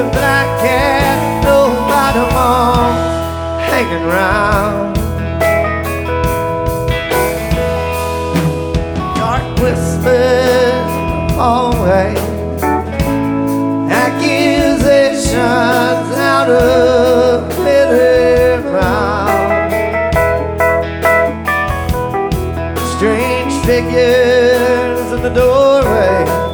the black cat nobody wants hanging round. Dark whispers in the hallway, accusations out of middle ground. Strange figures in the doorway,